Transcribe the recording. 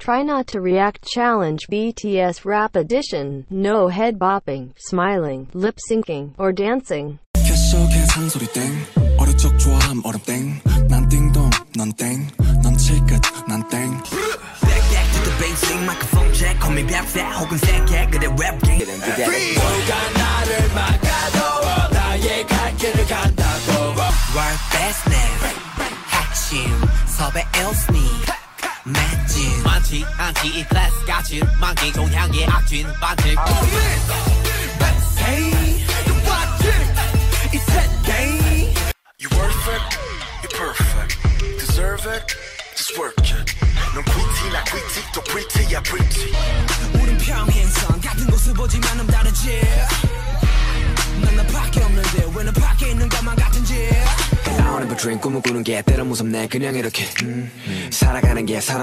Try not to react challenge BTS rap edition. No head bopping, smiling, lip syncing, or dancing. 계속해 상소리 땡 어릴 적 좋아함 얼음 땡 난 띵동 넌 땡 넌 칠끝 난 땡 Back to the basic microphone check call me back fat 혹은 생각 그대 랩 game 누가 나를 막아도 나의 갈 길을 간다고 World best name 핵심 섭외 일스니 맷진 많지 않지 이 클래스 같이 만기 동향의 악진 반칙 Say you watch it It's that day You worth it, you perfect Deserve it, just work it 넌 pretty 나 pretty 또 pretty야 pretty 우린 평행선 같은 곳을 보지만은 다르지 난 나밖에 없는데 왜 너밖에 있는 것만 같은지 I wanna be dream 꿈을 꾸는 게 때론 무섭네 그냥 이렇게 살아가는 게